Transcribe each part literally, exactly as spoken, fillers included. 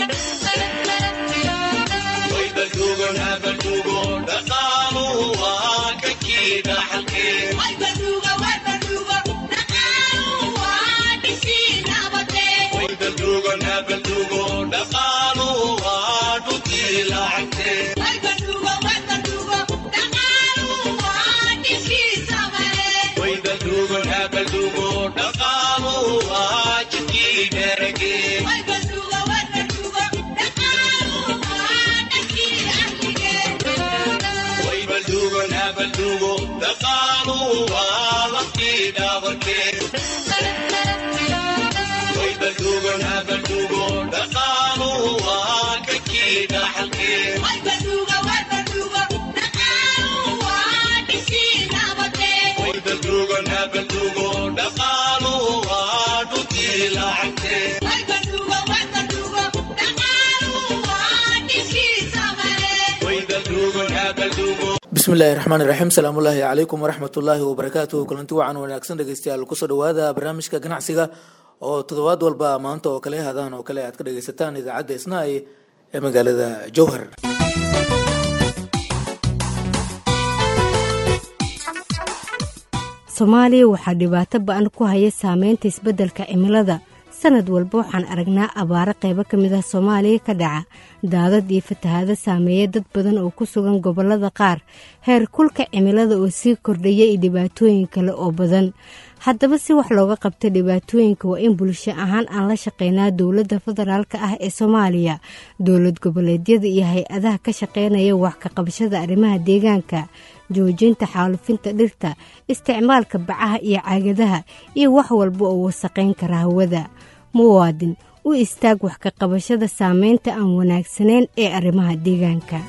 bismillaahir rahmaanir rahiim salaamu alaykum waraxmatullaahi wabarakaatuh kulanti wacan wanaagsan dhageystayaal ku soo dhawaada barnaamijka ganacsiga oo toddobaad walba maanta oo kale hadaan oo kale aad ka dhageysataan idaacadda Isnaa'i ee magaalada Jowhar. Soomaaliya waxaa dhibaato ba'an ku haya saameynta isbeddelka cimilada. sanad walba waxaan aragnaa abaaro qaybo ka mid ah Soomaaliya ka dhaca daadad iyo fatahaado saameeya dad badan oo ku sugan gobollada qaar heer kulka cimilada oo sii kordhaya iyo dhibaatooyin kale oo badan. Haddaba si wax looga qabto dhibaatooyinka waa in bulsho ahaan aan la shaqeynaa dowladda federaalka ah ee Soomaaliya, dowlad goboleedyada iyo hay-adaha ka shaqeynaya wax ka qabashada arrimaha deegaanka, joojinta xaalufinta dhirta, isticmaalka bacaha iyo caagadaha iyo wax walba oo wasaqeyn kara hawada. Muwaadin u istaag wax ka qabashada saameynta aan wanaagsanayn ee arrimaha deegaanka.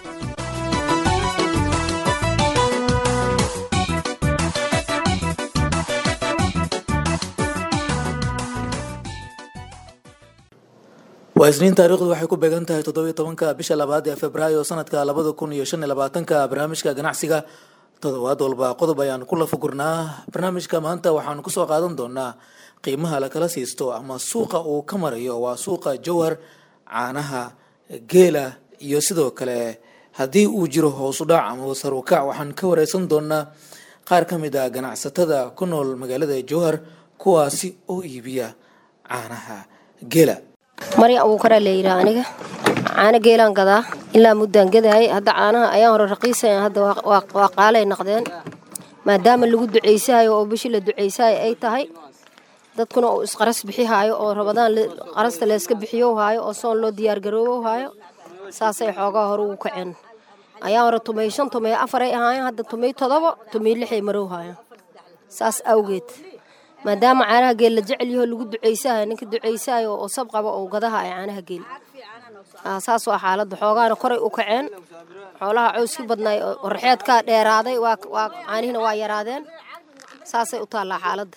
waa isniin taariikhdu waxay ku beegan tahay toddoba iyo tobanka bisha labaad ee Febraayo sanadka labada kun iyo shan iyo labaatanka. barnaamijka ganacsiga toddobaad walba qodob ayaan ku lafagurnaa. barnaamijka maanta waxaan ku soo qaadan doonaa qiimaha la kala siisto ama suuqa uu ka marayo waa suuqa Jowhar, caanaha, geela iyo sidoo kale haddii uu jiro hoos u dhac ama sar u kac. waxaan ka wareysan doonaa qaar ka mid ah ganacsatada ku nool magaalada Jowhar kuwaasi oo iibiya caanaha geela. Maria uu kara leeyahay aniga caana geelan gadaa ilaa muddan gaday hadda caanaha ayaan hore raqiisay hadda waa qaalay noqdeen maadaama lagu duceysaayo oo bishii la duceysaayo ay tahay dadkuna oo isqaras bixiyaayo oo rabadaan qarasta la iska bixiyo haayo oo soon loo diyaar garoobo haayo saasay xoogaa hore u kaceen ayaan hore tumay shan tumay afar ay ahaayeen hadda tumay todoba tumay lix ay maroo haayo saas awgeed maadaama caanaha geel la jecel yahay lagu duceysaayo ninka duceysaayo oo sab qaba oo gadaha ay caanaha geel ah saas waa xaaladda xoogaana koray u kaceen xoolaha cawski badnay oo raxeed ka dheeraaday waa waa caanihina waa yaraadeen saasay u taalaa xaaladda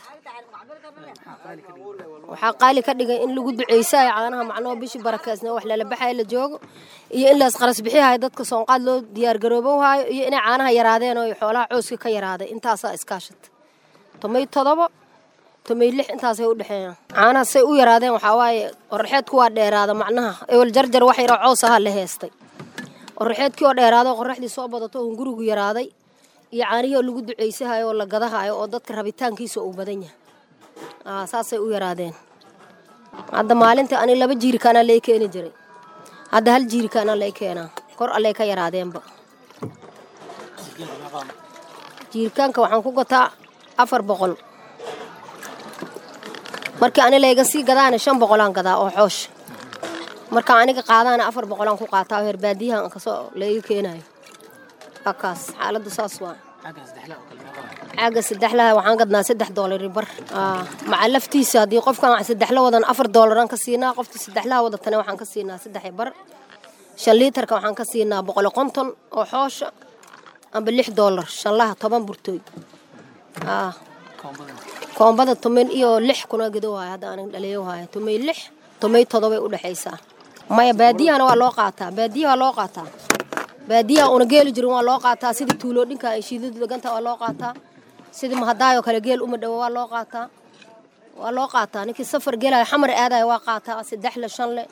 waxa qaali ka dhigay in lagu duceysaayo caanaha macnoo bishii barakaasna wax la baxay la joogo iyo in la isqaras bixiyahay dadka soonqaad loo diyaar garoobo haayo iyo in caanaha yaraadeen oo xoolaha cawski ka yaraaday intaas iskaashad tomay todoba tomay lix intaas ay u dhaxeeyaan caanaha say u yaraadeen waxa waaye qorxeedku waa dheeraada macnaha ewel jarjar wax yar coos ah la heestay qorxeedkii oo dheeraado qorraxdii soo badato oo gurigu yaraaday iyo caanihii oo lagu duceysaayo oo la gadahayo oo dadka rabitaankiisa uu badan yahay ah saasay u yaraadeen hadda maalintii ani laba jiirkaan la keeni jiray hadda hal jiirkaan la keenaa kor alle ka yaraadeenba jiirkaanka waxaan ku gataa afar boqol marka ani leega si gadaana shan boqol aan gadaa oo xoosh marka aniga qaadana afar boqol aan ku qaataa heer baadiyaha ka soo leega keenayo akaas xaaladdu saas waa aaga saddexlaha waxaan gadnaa saddex doolar bar ah maca laftiisa hadii qofkan saddexla wadan afar doolar aan ka siinaa qofka saddexlaha wadatana waxaan ka siinaa saddex bar shan liitarka waxaan ka siinaa boqol iyo konton oo xoosh amba lix doolar shan laha toban burtooy ah koombada toban iyo lix kuna gado waa hadda aan dhaliyo waa toban lix toban todoba u dhaxaysa maya baadiyana waa loo qaataa baadiyaha loo qaataa baadiyaha una geel jirin waa loo qaataa sida tuulo dhinka ay shiidada ganta waa loo qaataa sida mahadaayo kale geel uma dhaw waa loo qaataa waa loo qaataa ninkii safar geelay xamar aaday waa qaataa saddex la shan le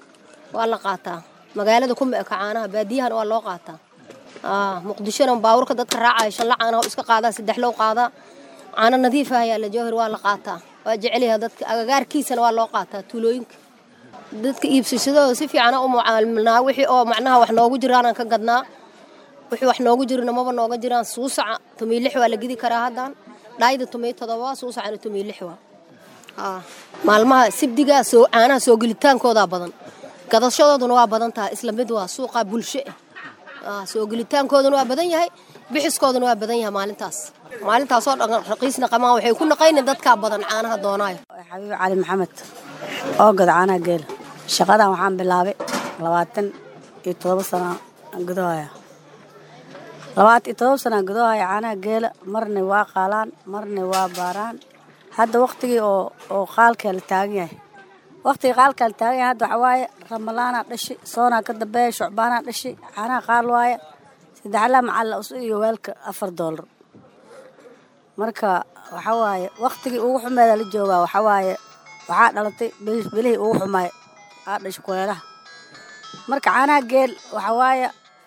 waa la qaataa magaalada kuma eka caanaha baadiyahana waa loo qaataa aa muqdishona baawurka dadka raacay shan la caanaha iska qaadaa saddex loo qaadaa caana nadiif ah ayaa la jawhar waa la qaataa waa jecel yahay dadka agagaarkiisana waa loo qaataa tuulooyinka dadka iibsashadooda si fiican u mucaamalnaa wixii oo macnaha wax noogu jiraan aan ka gadnaa wixii wax noogu jirna maba nooga jiraan suusaca toban lix waa la gidi karaa haddaan dhaayda toban toddoba suusacana toban lix waa aa maalmaha sibdiga soo caanaha soo gelitaankooda badan gadashadooduna waa badan tahay isla mid waa suuqa bulsho ah soo gelitaankooduna waa badan yahay bixiskooduna waa badan yahay maalintaas maalintaas oo dhan raqiisna qamaan waxay ku naqayneen dadka badan caanaha doonaayo xabiib cali maxamed oo gad caanaha geel shaqadan waxaan bilaabay labaatan iyo toddoba sano gudahoya labaatan iyo toddoba sano gudahoya caanaha geel marna waa qaalaan marna waa baaraan hadda waqtigii oo oo qaalka la taagan yahay waqtiga qaalka la taagan yahay hadda waxa waaye ramalaana dhashi soona ka dambeeya shucbaana dhashi caanaha qaal waaye saddex la macalla us iyo weelka afar doolar marka waxa waaye waqtigii ugu xumeeda la joogaa waxa waaye waxaa dhalatay bilihii ugu xumaay aa dhashay kuleelaha marka caanaha geel waxa waaye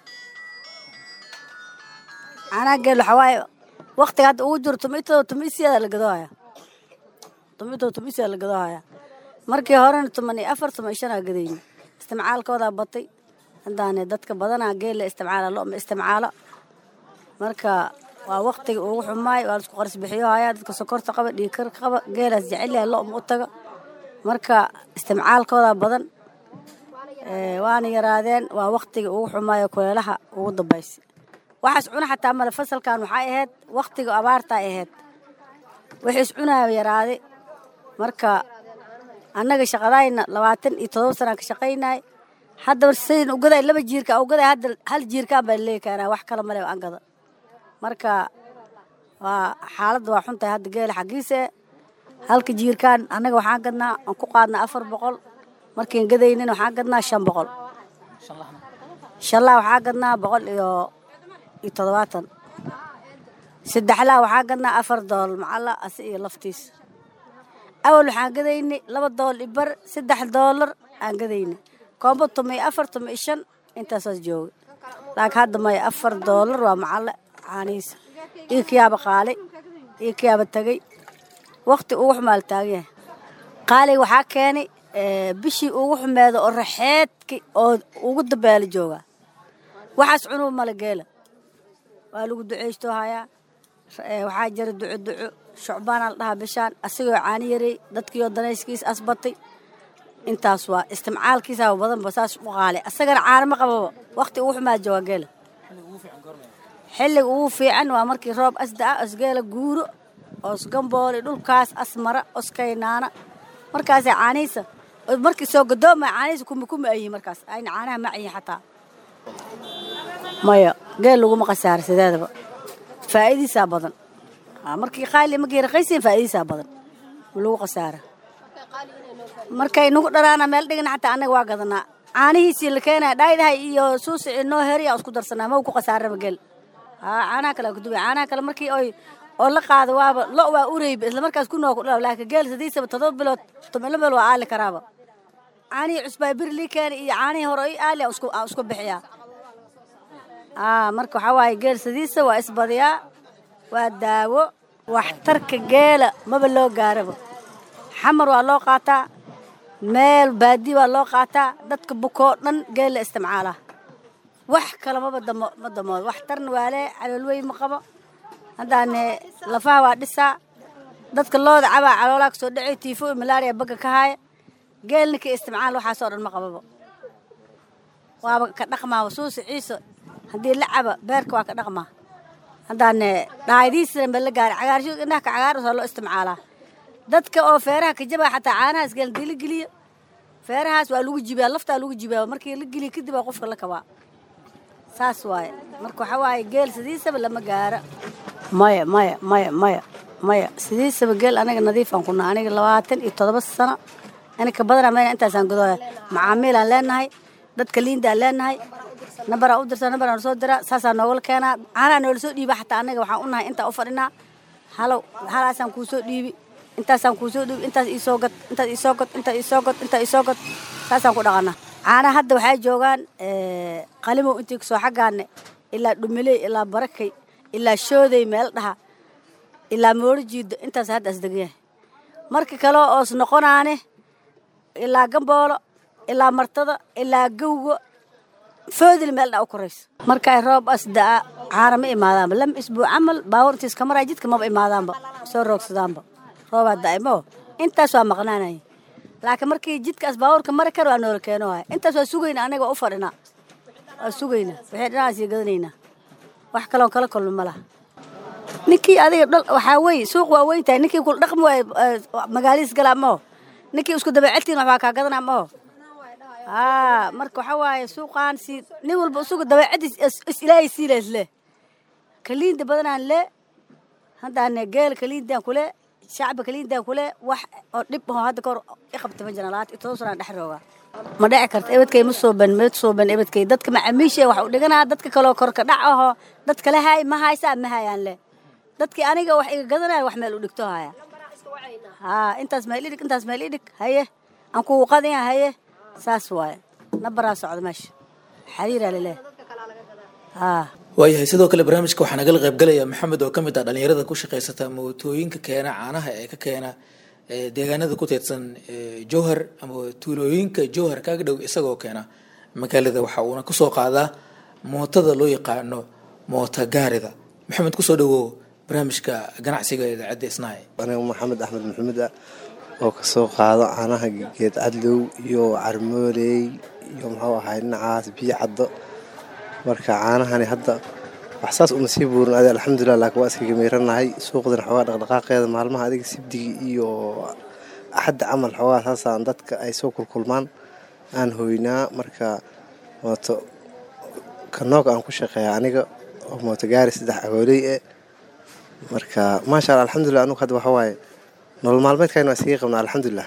caanaha geel waxa waaye waqtiga hadda ugu jiro tomato tomisiada la gadoohaya tomato tomisiada la gadoohaya markii horena toban iyo afar toban iyo shan aa gadayni isticmaalkooda batay haddaane dadka badanaa geel la isticmaala lo ma isticmaalo marka waa waqtiga ugu xumaay waa isku qaris bixiyo haya dadka sokorta qaba dhiikar qaba geelaas jecel yahay lo ma u taga marka isticmaalkooda badan ee waana yaraadeen waa waqtiga ugu xumaay kuleelaha ugu dambeysay waxaas cuna xataa mala fasalkan waxay ahayd waqtiga abaarta ahayd wixii is cunaa yaraaday marka annaga shaqadayna labaatan iyo toddoba sano ka shaqaynay hadda warsayn u gaday laba jiirka u gaday hadda hal jiirka baa leeyahay wax kala male aan gada marka waa xaaladdu waa xuntahay hadda geel xaqiisa halka jiirkan annaga waxaan gadnaa aan ku qaadnaa afar boqol markiin gadaynin waxaan gadnaa shan boqol inshallah waxaan gadnaa boqol iyo iyo toddobaatan saddex la waxaan gadnaa afar doolar macalla as iyo laftiis awal waxaan gadaynay laba doolar ibar saddex doolar aan gadaynay koombo toban iyo afar toban iyo shan intaas joogay laakiin hadda may afar doolar waa macalla caaniisa iyo kiyaaba qaali iyo kiyaaba tagay waqti ugu xumaal taagay qaali waxa keenay bishii ugu xumeedo oo raxeedki oo ugu dabaal jooga waxaas cunuu mala geela waa lagu duceysto haya waxa jira duco duco shucbaan al dhaha bishaan asagoo caani yaray dadkii danayskiis asbatay intaas waa isticmaalkiisa badan basaas u qaali asagana caana ma qabo waqti ugu xumaad jooga geela xilliga ugu fiican waa markii roob asda asgeela guuro oo gambool dhulkaas asmara oskaynaana markaas caaniisa markii soo gadooma caaniisa kuma kuma ay markaas ay caanaha ma ay xataa maya geel lagu ma qasaar sideedaba faa'iidisa badan markii qaali ma geer qaysin faa'iidisa badan lagu qasaara markay nagu dharaana meel dhigna xataa anaga waa gadanaa caanihiisi la keenay dhaydahay iyo suusici noo heriya isku darsanaa ma ku qasaaraba geel aa caanaha kala ku dubay caanaha kala markii ay oo la qaado waaba lo waa ureeyb isla markaas ku noo ku dhaw laakiin geel sadiisaba todoba bilood toban bilood waa aali karaaba caani cusbay birli keenay iyo caani hore ay aali isku isku bixiya aa marka waxa waay geel sadiisa waa isbadiyaa waa daawo waxtarka geela maba loo gaaraba xamar waa loo qaataa meel baadi waa loo qaataa dadka buko dhan geel isticmaala wax kala maba damo ma damo waxtarna waa lee calool weyn ma qabo hadaan lafaha waa dhisaa dadka looda caba caloolaha soo dhacay tiifo malaria baga ka haay geelna ka isticmaal waxa soo dhan ma qababa waaba ka dhaqmaa suusi ciiso hadii la caba beerka waa ka dhaqmaa hadaan dhaaydiisna meel la gaar cagaarsho indhaha ka cagaar soo loo isticmaalaa dadka oo feeraha ka jaba xataa caanaha isgal dili giliyo feerahaas waa lagu jibiyaa lafta lagu jibiyaa markii la giliyo kadib qofka la kabaa saas waay marka waxa waay geel sidiisaba lama gaara maya maya maya maya maya sidiisaba geel anaga nadiif aan kuna aniga labaatan iyo toddoba sano aniga badan ma intaas aan gudo macaamiil aan leenahay dadka liinda aan leenahay nabara u dirsan nabara soo dira saasa nool keena caana nool soo dhiiba xataa anaga waxaan u nahay inta u fadhina halo halaasan ku soo dhiibi intaasaan ku soo dhiibi intaas ii soo gad intaas ii soo gad intaas ii soo gad intaas ii soo gad saasaan ku dhaqana caanaha hadda waxay joogaan qalimow intii kusoo xaggaane ilaa dhumiley ilaa barakay ilaa shooday meel dhaha ilaa moorijiido intaas hadda asdegan yahay marka kale oos noqonaane ilaa gamboolo ilaa martada ilaa gawgo foodil meel dhaa u korayso markay roob asdaa caana ma imaadaanba lam isbuuc camal baawur intiis ka maraa jidka maba imaadaanba soo roogsadaanba roobaa da'imo intaas waa maqnaanaya laakiin markii jidkaas baawurka mari kar waa noola keeno waaya intaas waa sugayna anaga waa u fadhinaa waa sugayna waxay dhinacaas iyo gadanaynaa wax kaloon kala kulma ma laha ninkii adiga dhal waxaa wey suuq waa weyn tahay ninkii kula dhaqmi waayo magaaladiis galaa maho ninkii isku dabeecadtiin waxbaa kaa gadanaa maho haa marka waxaa waaye suuqaan si nin walba isugu dabeecadiis is ilaahay siilees leh kaliinda badanaan le haddaan geel kaliindaan kule shacba kaliindaan kule wax oo dhib ahoo hadda kahor i qabta ma jiraan labaatan iyo todoba sanaan dhex roogaa ma dhici karta ebadkay ma sooban ma sooban ebadkay dadka macaamiisha wax u dhiganaa dadka kaloo korka dhac ahoo dad kale haay ma haysaa ma hayaan le dadkii aniga wax iga gadanaya wax meel u dhigto haya haa intaas meel idhig intaas meel idhig haye aan kugu qadaya haye saas waaye nabaraa socda meesha xariiraa laleeyahay haa waayahay sidoo kale barnaamijka waxaa nagala qaybgalaya maxamed oo ka mid ah dhalinyarada ku shaqaysata mootooyinka keena caanaha ee ka keena deegaanada ku teedsan jowhar ama tuulooyinka jowhar kaaga dhow isagoo keena magaalada waxa uuna kusoo qaadaa mootada loo yaqaano moota gaarida maxamed kusoo dhawow barnaamijka ganacsiga ee idaacadda isnaay aniga maxamed axmed maxamed ah oo kasoo qaado caanaha geed cadlow iyo carmooley iyo muxuu ahay dhinacaas biyo caddo marka caanahani hadda wax saas uma sii buurin adi alxamdulilah laakiin waa iskaga meyranahay suuqdana xoogaa dhaqdhaqaaqeeda maalmaha adiga sibdigii iyo axadda camal xoogaa saasaan dadka ay soo kulkulmaan aan hoynaa marka mooto kanooga aan ku shaqeeya aniga oo mooto gaari saddex agooley eh marka maasha allah alxamdulilah anugu hadda waxaa waaye nolol maalmeedkayna waa iskaga qabnaa alxamdulilah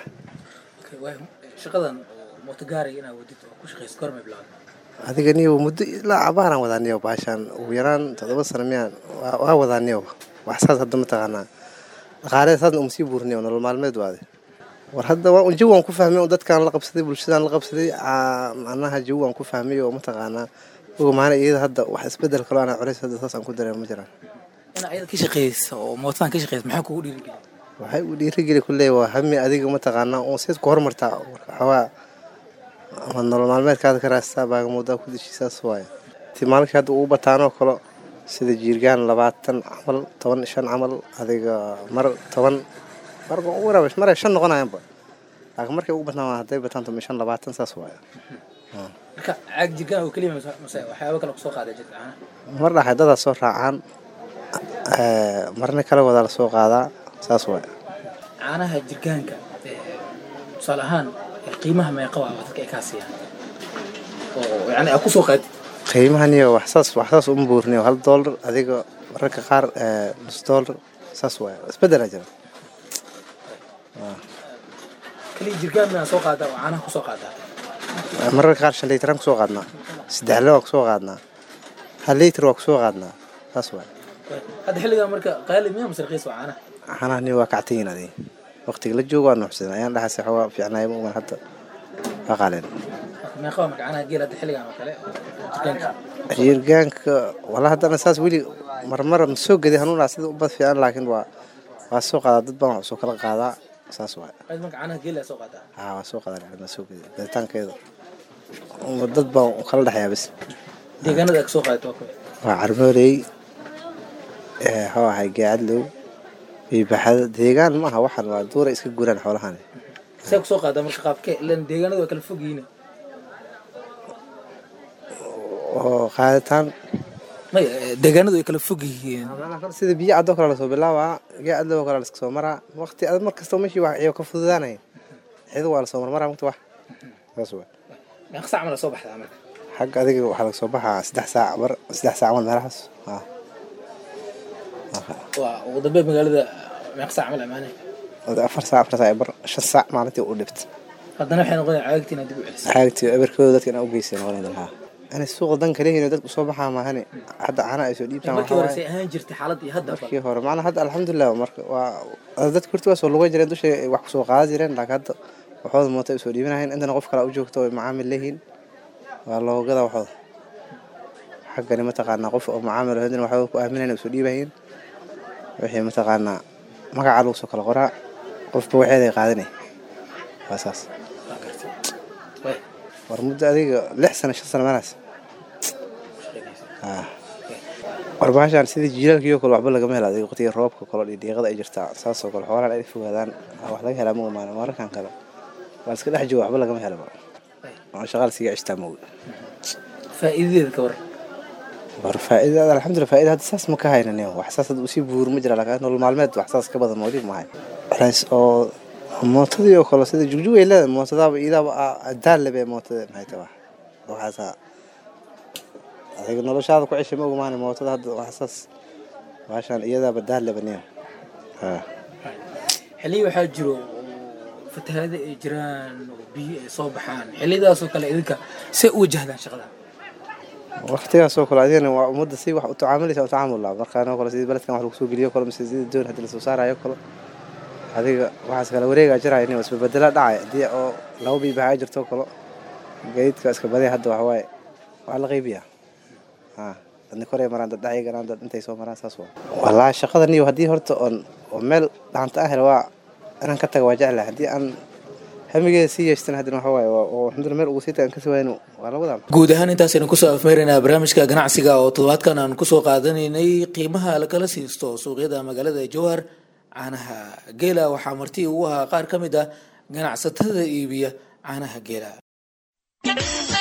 shaqadan mooto gaariga inaa wadid oo ku shaqaysa kormay bilaabay adiga niyow muddo ilaa cabaaraan wadaa niyow baashaan ugu yaraan toddoba sano miyaan waa wadaa niyow wax saas hadda mataqaanaa dhaqaaleeda saasna uma sii buurniyow nolol maalmeed waade war hadda waa jawi waan ku fahmay oo dadkaan la qabsaday bulshadaan la qabsaday macnaha jawi waan ku fahmay oo mataqaanaa uga maana iyada hadda wax isbedel kaloo ana culays hadda saas aan ku dareemo ma jiraan ina ayada ka shaqeysa oo mootadan ka shaqeysa maxaa kugu dhiirigeliya waxay u dhiirigeli kuleey waa hami adiga mataqaanaa oo seed ku horumartaa waxawaa ama nolol maalmeedkaada ka raastaa baagamuudaa ku deshiisaas waaye ti maalinkii hadda ugu bataanoo kale sida jiirgaan labaatan camal toban shan camal adiga mar toban mar ugu rabash maray shan noqonayanba laakiin markay ugu bataan hadday bataan toban shan labaatan saas waaye marka caag jirgaan oo keliya mase waxyaaba kale kusoo qaaday jirka caanaha mar dhaxay dadaa soo raacaan marna kale wadaa la soo qaadaa saas waaye caanaha jirgaanka tusaale ahaan qiimaha meeqa waa dadka ay kaa siiyaan oo yani aa kusoo qaadid qiimahaniyo wax saas wax saas uma buurniyo hal doolar adiga mararka qaar nus doolar saas waaye isbedelaa jira kaliya jirgaan minaa soo qaadaa oo caanaha kusoo qaadaa mararka qaar shan liitaraan kusoo qaadnaa saddex le waa kusoo qaadnaa hal liitar waa kusoo qaadnaa saas waaye hadda xilligaa marka qaali miyaa mase raqiis waa caanaha caanahani waa kactayin adi waqtiga la joogo waa nuuxsadan ayaan dhaxase xoogaa fiicnaaya ma uman hadda waa qaaleen meeqa waa marka caanaha geel hadda xilligan oo kale jirgaanka jirgaanka walaa haddana saas weli marmara ma soo gedi hanuunaa sida ubad fiican laakiin waa waa soo qaadaa dad baan wax soo kala qaadaa saas waay qayd marka caanaha geel soo qaadaa haa waa soo qaadaa ma soo gedi gaditaankeeda dad baan kala dhexeeyaa bas deegaanada ka soo qaadato waa carmooley ee hoo ahay geecadlow biibaxada deegaan maaha waxan waa duura iska guraan xoolahan see kusoo qaadaa marka qaabkee ilan deegaanadu waa kala fog yihiin oo qaaditaan maya deegaanadu ay kala fog yihiin sida biyo cadoo kale lasoo bilaabaa gee cadoo kale laska soo maraa waqti ad mar kasta meeshii wax iyo ka fududaanaya ciidu waa lasoo marmaraa mugta wax saas waa meeqa saac ma la soo baxdaa marka xagga adiga waxaa laga soo baxaa saddex saac bar saddex saac mal meelahaas haa waa ugu dambe magaalada meeqa saac ma la imaanay afar saac afar saac bar shan saac maalintii u dhibta haddana waxay noqonaya caagtiina dib u celisay caagtii eberkooda dadka inaa u geysay noqonayda haa ani suuqa dan kale hino dadku soo baxaa maahane hadda caanaha ay soo dhiibtaan markii hore say ahaan jirtay xaalad iyo hadda markii hore macnaha hadda alxamdulilah marka waa dadka horta waa soo lugan jireen dusha wax kusoo qaadan jireen laakiin hadda waxooda mooto ay soo dhiibanaayeen intana qof kale u joogto oo macaamil leeyihiin waa loo gadaa waxooda xaggani mataqaanaa qof oo macaamil hadina waxooda ku aaminayna u soo dhiibayeen wixii mataqaanaa magaca lagu soo kala qoraa qofba waxeeday qaadanay waa saas war muddo adiga lix sano shan sano manaas warbaahishaan sidii jiilaalkiiyo kale waxba lagama hela adiga waqtiga roobka kale iyo deeqada ay jirtaa saasoo kale xoolahan ay fogaadaan wax laga helaa ma umaan markan kale waa iska dhex jooga waxba lagama helo waa shaqaal siga cistaa moog faa'iidadeeda ka war war faa'iidada alxamdulillah faa'iida hadda saas ma ka haynaneeyo wax saas u sii buur ma jira laakiin nolol maalmeed wax saas ka badan moodi ma hay rays oo mootadii oo kale sida jugjug ay leedahay mootadaaba iidaaba daal lebe mootada maxay tahay waxaasa adiga noloshaada ku ceshay ma ogmaanay mootada hadda waxaas baashaan iyadaaba daal lebaneeyo ha xilli waxaa jiro fatahaada ay jiraan oo biyo ay soo baxaan xillidaas oo kale idinka si u wajahdaan shaqada waqtigaas oo kale adigana waa ummadda si wax u tacaamulaysa u tacaamulaa markaan oo kale sidii baladkan wax lagu soo geliyo kale mise sidii doon hadii la soo saarayo kale adiga waxaas kala wareegaa jiraya inay isbedela dhacay hadii oo laba biyo baxaa jirto kale gaadiidka iska baday hadda wax waaye waa la qaybiyaa ha dadna korey maraan dad dhacay garaan dad intay soo maraan saas waa wallaahi shaqadan iyo haddii horta on oo meel dhaanta ah waa inaan ka tago waa jeclahay haddii aan hamigeeda sii yeeshtan haddana waxa waaye oo alxamdulillah meel ugu sii tagan kasi waayno waa la wadaa guud ahaan intaasaynu kusoo afmeeraynaa barnaamijka ganacsiga oo toddobaadkan aan kusoo qaadanaynay qiimaha lagala siisto suuqyada magaalada jowhar caanaha geela waxaa marti ugu ahaa qaar ka mid ah ganacsatada iibiya caanaha geela.